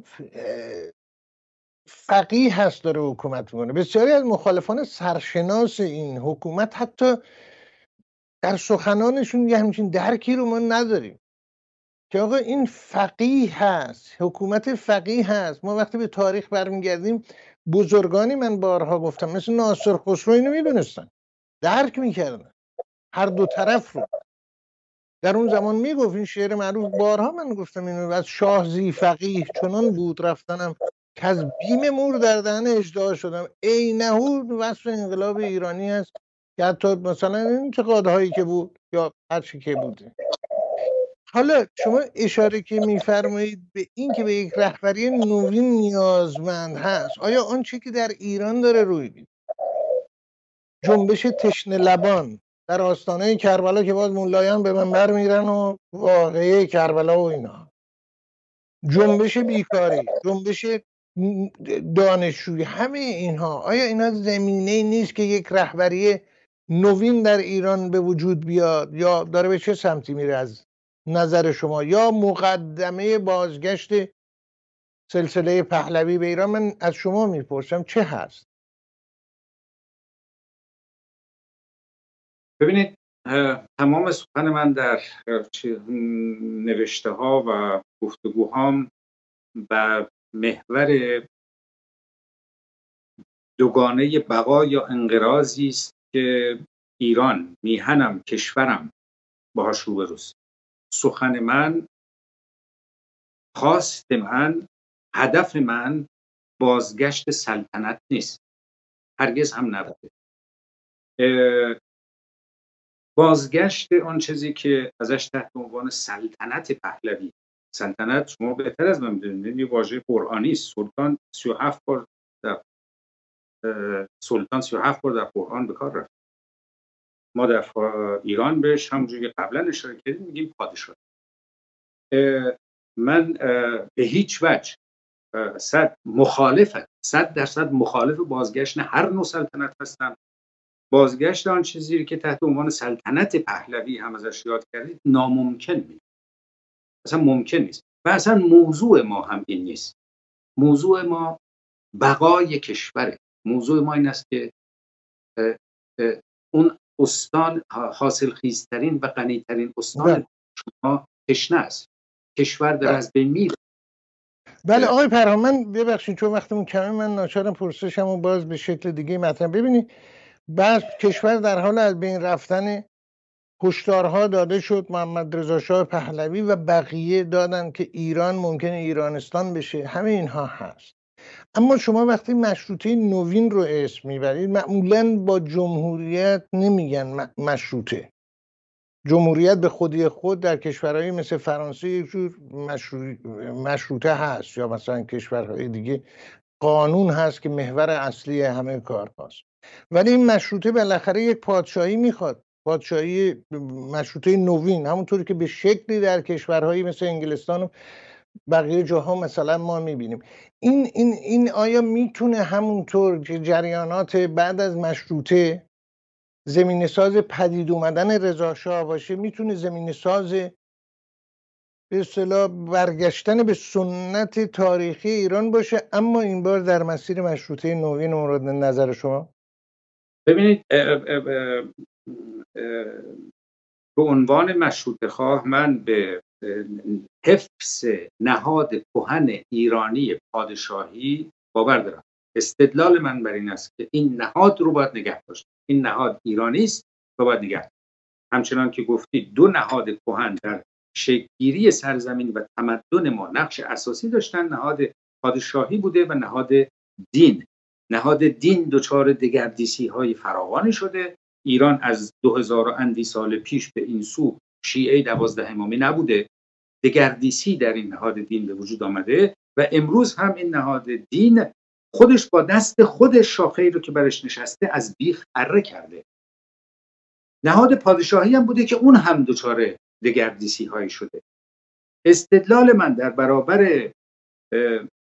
فقیه هست داره حکومت میکنه. بسیاری از مخالفان سرشناس این حکومت حتی در سخنانشون یه همچین درکی رو ما نداریم که آقا این فقیه هست، حکومت فقیه هست. ما وقتی به تاریخ برمیگردیم بزرگانی، من بارها گفتم، مثل ناصر خسرو اینو میدونستن، درک میکردن هر دو طرف رو. در اون زمان میگفت این شعر معروف، بارها من گفتم اینو، از شاه زی فقیه چنان بود رفتنم که از بیم مور در دهن اژدها شدم. عینه وصف انقلاب ایرانی هست که حتی مثلا انتقادهایی که بود یا هر چی که بوده. حالا شما اشاره که میفرمایید به این که به یک رهبری نوین نیازمند هست، آیا آن چی که در ایران داره روی میده، جنبش تشنه لبان در آستانه کربلا که باز مولایان به منبر میرن و واقعه کربلا و اینا، جنبش بیکاری، جنبش دانشجویی، همه اینها، آیا اینا زمینه نیست که یک رهبری نوین در ایران به وجود بیاد یا داره به چه سمتی میره از نظر شما؟ یا مقدمه بازگشت سلسله پهلوی به ایران؟ من از شما میپرسم چه هست؟ ببینید، تمام سخن من در نوشته ها و گفتگوهام و محور دوگانه بقا یا انقراضی است که ایران، میهنم، کشورم باهاش روبروست. سخن من، خواست من، هدف من بازگشت سلطنت نیست، هرگز هم نبوده. بازگشت آن چیزی که ازش تحت عنوان سلطنت پهلوی، سلطنت شما بهتر از من میدونید یه واژه قرآنی است. سلطان سی و هفت بار در سلطان سی و هفت بار در قرآن به کار رفت. ما در ایران بهش همونجوری که قبلا اشاره کردیم میگیم پادشاه. من به هیچ وجه صد مخالفت صد درصد مخالف بازگشت هر نوع سلطنت هستم. بازگشت آن چیزی که تحت عنوان سلطنت پهلوی هم ازش یاد کردید ناممکن میشه، اصلا ممکن نیست و اصلا موضوع ما هم این نیست. موضوع ما بقای کشوره. موضوع ما این است که اه اه اون استان حاصل خیزترین و غنیترین استان شما تشنه است. کشور در از بین میره. بله آقای پرهام، من ببخشید چون وقتمون کمه، من ناچارم پرسشمو باز به شکل دیگه مطرح. ببینید بعد کشور در حال از بین رفتن، هشدارها داده شد، محمد رضا شاه پهلوی و بقیه دادن که ایران ممکنه ایرانستان بشه، همه اینها هست. اما شما وقتی مشروطه نوین رو اسم میبرید، معمولاً با جمهوریت نمیگن مشروطه. جمهوریت به خودی خود در کشورهای مثل فرانسه یک جور مشروطه هست، یا مثلا کشورهای دیگه قانون هست که محور اصلی همه کار هست. ولی این مشروطه بالاخره یک پادشاهی میخواد، پادشاهی مشروطه نوین، همونطوری که به شکلی در کشورهایی مثل انگلستان و بقیه جاها مثلا ما میبینیم. این این این آیا میتونه همونطور که جریانات بعد از مشروطه زمینه ساز پدید اومدن رضا شاه باشه، میتونه زمینه ساز به اصطلاح برگشتن به سنت تاریخی ایران باشه، اما این بار در مسیر مشروطه نوین مورد نظر شما؟ ببینید، به عنوان مشروطه خواه من به حفظ نهاد کهن ایرانی پادشاهی باور دارم. استدلال من بر این است که این نهاد رو باید نگه داشت. این نهاد ایرانی است و باید نگه داشت. همچنان که گفتید دو نهاد کهن در شکل‌گیری سرزمین و تمدن ما نقش اساسی داشتن، نهاد پادشاهی بوده و نهاد دین. نهاد دین دچار دگردیسی های فراوانی شده. ایران از دو هزار و اندی سال پیش به این سو شیعه دوازده امامی نبوده. دگردیسی در این نهاد دین به وجود آمده و امروز هم این نهاد دین خودش با دست خودش شاخه‌ای رو که برش نشسته از بیخ اره کرده. نهاد پادشاهی هم بوده که اون هم دچار دگردیسی هایی شده. استدلال من در برابر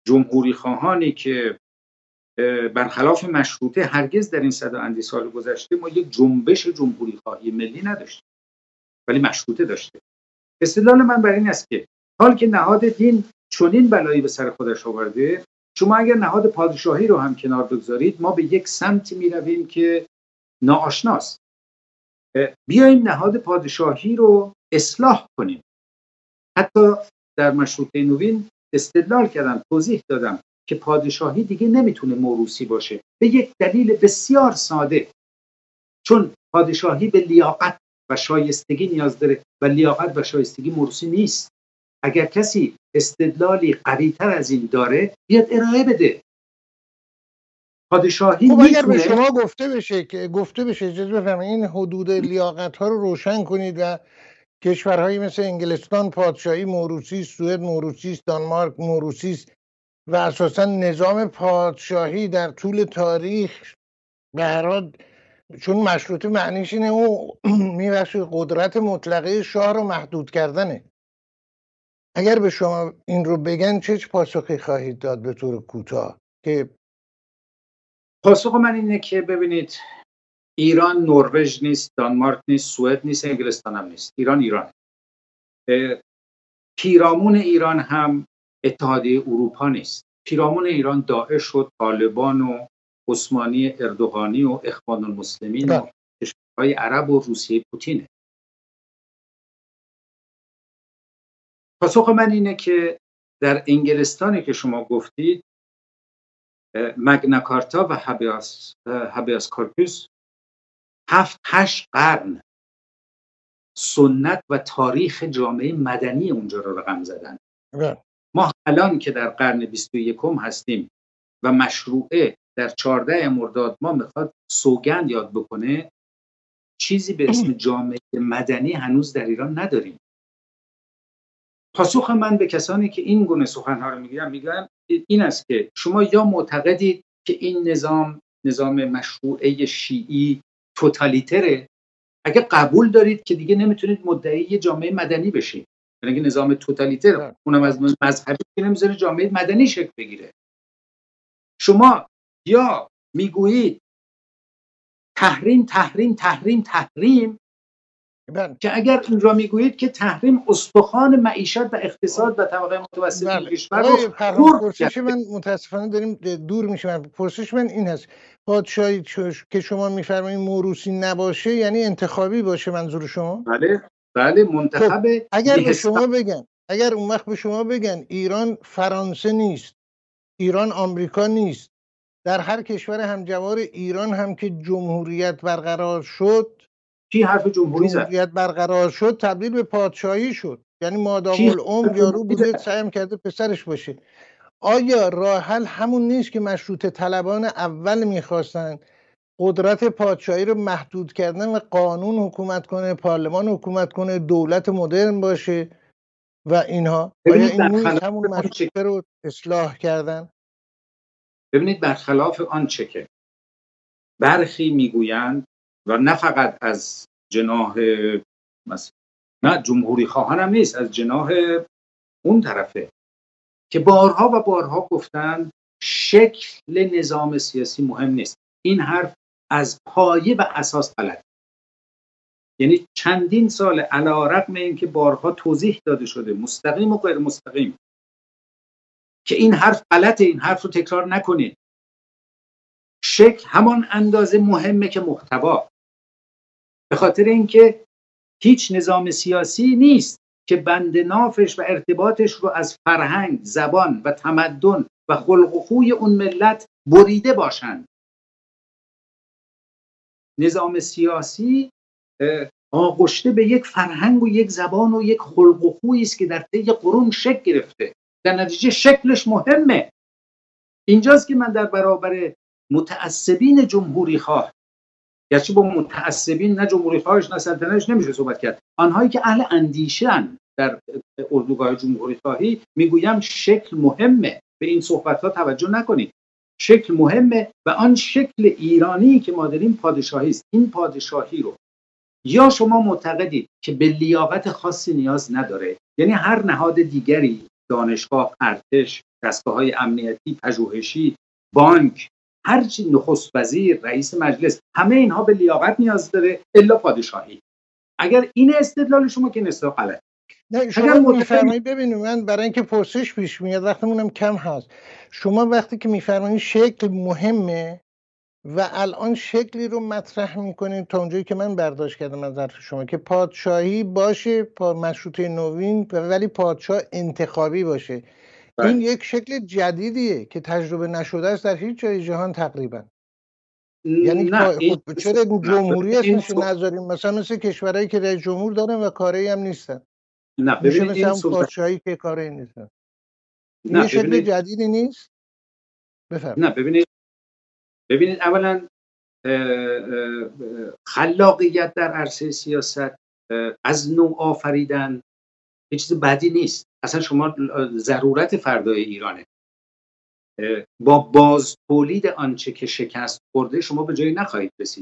جمهوری خواهانی که برخلاف مشروطه هرگز در این صد اندی سال گذشته ما یک جنبش جمهوری خواهی ملی نداشتیم، ولی مشروطه داشته. استدلال من بر این است که حال که نهاد دین چنین بلایی به سر خودش آورده، شما اگر نهاد پادشاهی رو هم کنار بگذارید، ما به یک سمتی می رویم که ناآشناست. بیاییم نهاد پادشاهی رو اصلاح کنیم. حتی در مشروطه نوین استدلال کردم، توضیح دادم که پادشاهی دیگه نمیتونه موروثی باشه به یک دلیل بسیار ساده، چون پادشاهی به لیاقت و شایستگی نیاز داره و لیاقت و شایستگی موروثی نیست. اگر کسی استدلالی قوی‌تر از این داره بیاد ارائه بده. پادشاهی خب اگر به میتونه شما گفته بشه که گفته بشه اجازه بفرمایید این حدود لیاقت ها رو روشن کنید و کشورهایی مثل انگلستان پادشاهی موروثی است، سوئد موروثی است، دانمارک موروثی است و اساسا نظام پادشاهی در طول تاریخ به هر حال چون مشروطه معنیش اینه او میبخشه قدرت مطلقه شاه رو محدود کردنه. اگر به شما این رو بگن چه پاسخی خواهید داد به طور کوتاه؟ که پاسخ من اینه که ببینید، ایران نروژ نیست، دانمارک نیست، سوئد نیست، انگلستان هم نیست. ایران ایران. پیرامون ایران هم اتحادیه اروپا نیست. پیرامون ایران داعش و طالبان و عثمانی اردوغانی و اخوان المسلمین و کشورهای عرب و روسیه پوتینه. پاسخ من اینه که در انگلستانی که شما گفتید مگنا کارتا و هابیاس هابیاس کورپوس هفت هشت قرن سنت و تاریخ جامعه مدنی اونجا رو رقم زدن. ما الان که در قرن بیست و یکم هستیم و مشروعه در چهاردهم مرداد ما میخواد سوگند یاد بکنه، چیزی به اسم جامعه مدنی هنوز در ایران نداریم. پاسخ من به کسانی که این گونه سخنها رو میگن میگن این است که شما یا معتقدید که این نظام نظام مشروعه شیعی توتالیتره، اگه قبول دارید که دیگه نمیتونید مدعی جامعه مدنی بشید. یعنی اگه نظام توتالیتر اونم از مذهبی که نمیذاره جامعه مدنی شکل بگیره. شما یا میگویید تحریم تحریم تحریم تحریم بله. که اگر این را میگویید که تحریم استخوان معیشت و اقتصاد و طبقه متوسط کشور رو پرسش من متاسفانه داریم دور میشیم. پرسش من این هست، پادشاهی که شما میفرمایید موروثی نباشه یعنی انتخابی باشه منظور شما؟ بله بله منتخب. اگر به شما بگن اگر اون وقت به شما بگن ایران فرانسه نیست، ایران آمریکا نیست، در هر کشور همجوار ایران هم که جمهوریت برقرار شد، کی حرف جمهوری زد؟ جمهوریت برقرار شد تبدیل به پادشاهی شد. یعنی مادام العمر یارو بوده سعی کرده پسرش باشه. آیا راه حل همون نیست که مشروطه طلبان اول میخواستن، قدرت پادشاهی رو محدود کردن و قانون حکومت کنه، پارلمان حکومت کنه، دولت مدرن باشه و اینها؟ آیا این نیست همون مشروطه رو اصلاح کردن؟ ببینید برخلاف آنچه که برخی میگویند و نه فقط از جناح مثلا نه جمهوری خواهان هم نیست، از جناح اون طرفه که بارها و بارها گفتن شکل نظام سیاسی مهم نیست. این حرف از پایه و اساس غلط. یعنی چندین سال علی رغم اینکه بارها توضیح داده شده مستقیم و غیر مستقیم که این حرف غلطه، این حرف رو تکرار نکنید. شکل همان اندازه مهمه که محتوا، به خاطر اینکه هیچ نظام سیاسی نیست که بند نافش و ارتباطش رو از فرهنگ، زبان و تمدن و خلق و خوی اون ملت بریده باشند. نظام سیاسی آغشته به یک فرهنگ و یک زبان و یک خلق و خویی است که در طی قرون شکل گرفته، در نتیجه شکلش مهمه. اینجاست که من در برابر متعصبین جمهوری خواه، گرچه با متعصبین نه جمهوری خواهش نه سلطنتش نمیشه صحبت کرد، آنهایی که اهل اندیشه‌اند در اردوگاه جمهوری خواهی، میگویم شکل مهمه. به این صحبت ها توجه نکنید. شکل مهمه و آن شکل ایرانی که ما داریم پادشاهی است. این پادشاهی رو یا شما معتقدید که به لیاقت خاصی نیاز نداره، یعنی هر نهاد دیگری، دانشگاه، ارتش، دستگاه‌های امنیتی، پژوهشی، بانک، هر چی، نخست وزیر، رئیس مجلس، همه اینها به لیاقت نیاز داره الا پادشاهی. اگر این استدلال شما که نسبت غلط. نه شما میفرمایید، ببینید من برای اینکه پرسش پیش میاد وقتمونم کم هست، شما وقتی که میفرمایید شکل مهمه و الان شکلی رو مطرح میکنید تا اونجایی که من برداشت کردم از حرف شما که پادشاهی باشه، پا مشروطه نوین، ولی پادشاه انتخابی باشه. بله. این یک شکل جدیدیه که تجربه نشده است در هیچ جای جهان تقریبا. یعنی نه این چرا جمهوری اسمش نذاریم؟ مثلا مثل کشورهایی که رئیس جمهور دارن و کاری هم نیستن. نه ببینید این پادشاهی که کاری نیستن. این شکل ببینید... جدیدی نیست. بفرمایید. نه ببینید ببینید اولا خلاقیت در عرصه سیاست، از نوع آفریدن هیچ چیز بدی نیست. اصلا شما ضرورت فردای ایرانه. با باز تولید آنچه که شکست خورده شما به جایی نخواهید رسید.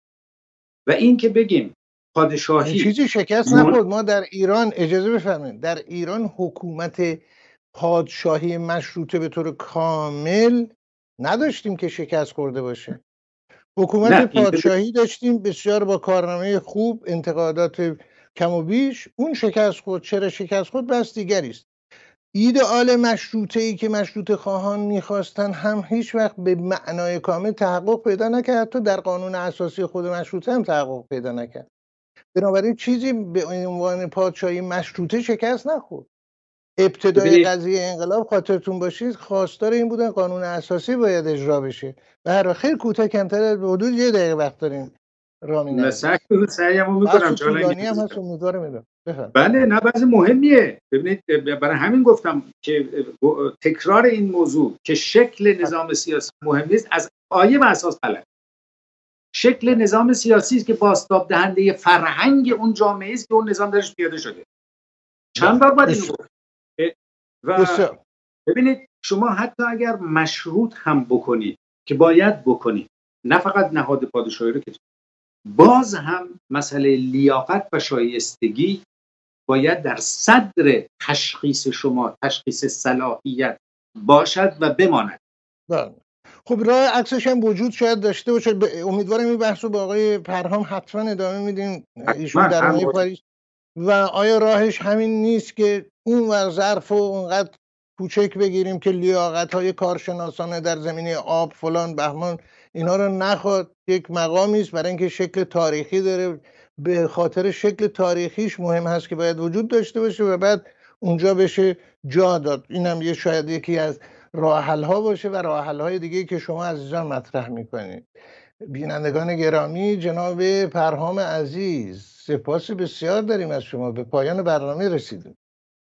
و این که بگیم پادشاهی چیزی شکست نخورد. ما در ایران، اجازه بفرمایید، در ایران حکومت پادشاهی مشروطه به طور کامل نداشتیم که شکست خورده باشه. حکومت پادشاهی داشتیم بسیار با کارنامه خوب، انتقادات کم و بیش. اون شکست خورد. چرا شکست خورد بس دیگری است. ایدئال مشروطه ای که مشروطه خواهان میخواستن هم هیچ وقت به معنای کامل تحقق پیدا نکرد. حتی در قانون اساسی خود مشروطه هم تحقق پیدا نکرد. بنابراین چیزی به عنوان پادشاهی مشروطه شکست نخورد. ابتدای قضیه انقلاب خاطرتون باشید خواستار این بودن قانون اساسی باید اجرا بشه. و هر خیلی کوتاه، کمتر از حدود یه دقیقه وقت داریم. رامین مسک رو سعیمو میکنم جالانی هم هست امیدوارم میدم. بله نه بعضی مهمیه. ببینید برای همین گفتم که تکرار این موضوع که شکل نظام سیاسی مهم نیست از آیه و اساس غلط. شکل نظام سیاسی است که بازتاب دهنده فرهنگ اون جامعه است که اون نظام درش پیاده شده. چند بار باید اینو گفت. و ببینید شما حتی اگر مشروط هم بکنید که باید بکنید، نه فقط نهاد پادشاهی رو که باز هم مسئله لیاقت و شایستگی باید در صدر تشخیص شما، تشخیص صلاحیت باشد و بماند. بله. خب راه عکسش هم وجود شاید داشته باشه. امیدوارم این بحث رو با آقای پرهام حتما ادامه میدیم. ایشون درباره پاریس و آیا راهش همین نیست که اون ور ظرف و اونقدر کوچک بگیریم که لیاقت‌های کارشناسانه در زمینه آب فلان بهمان اینا رو نخواد. یک مقامی است برای اینکه شکل تاریخی داره، به خاطر شکل تاریخیش مهم هست که باید وجود داشته باشه و بعد اونجا بشه جا داد. اینم یه شاید یکی از راه حل‌ها باشه و راه حل‌های دیگه که شما عزیزان مطرح می‌کنید. بینندگان گرامی، جناب پرهام عزیز، سپاس بسیار داریم از شما. به پایان برنامه رسیدیم.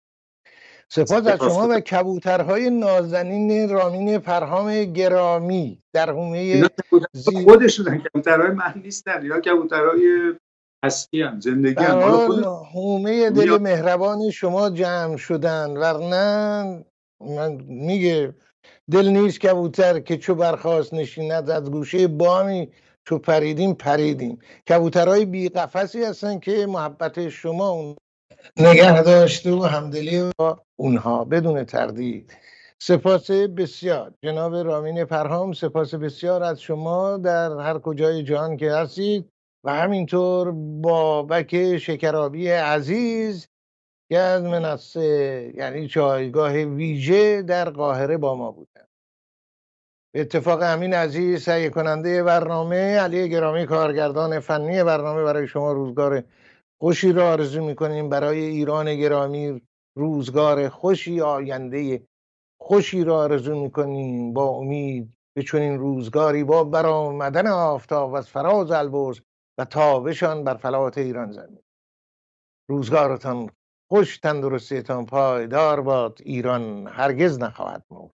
سپاس از شما و کبوترهای نازنین رامین پرهام گرامی در حومه زی... خودشون کبوترهای من نیستن یا کبوترهای هستی هم زندگی هم حومه دل مهربان شما جمع شدن. ورنه من میگه دل نیست کبوتر که چو برخاست نشیند، از گوشه بامی چو پریدیم پریدیم. کبوترهای بی قفسی هستن که محبت شما اون نگه داشته و همدلی با اونها بدون تردید. سپاس بسیار جناب رامین پرهام، سپاس بسیار از شما در هر کجای جهان که هستید و همینطور بابک شکرابی عزیز که از منصه یعنی جایگاه ویژه در قاهره با ما بودن. به اتفاق امین عزیز تهیه کننده برنامه، علی گرامی کارگردان فنی برنامه، برای شما روزگار خوشی را آرزو می‌کنیم. برای ایران گرامی روزگار خوشی، آینده خوشی را آرزو می‌کنیم با امید به چنین روزگاری با برآمدن آفتاب از فراز البرز و تابشان بر فلات ایران زمین. روزگارتان خوش، تندرستیتان پایدار باد. ایران هرگز نخواهد مرد.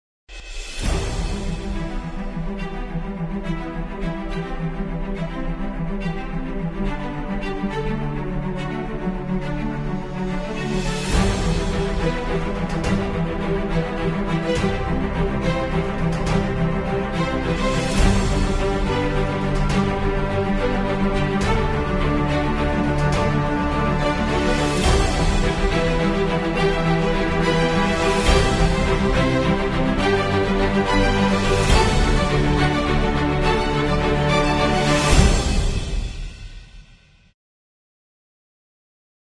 شود.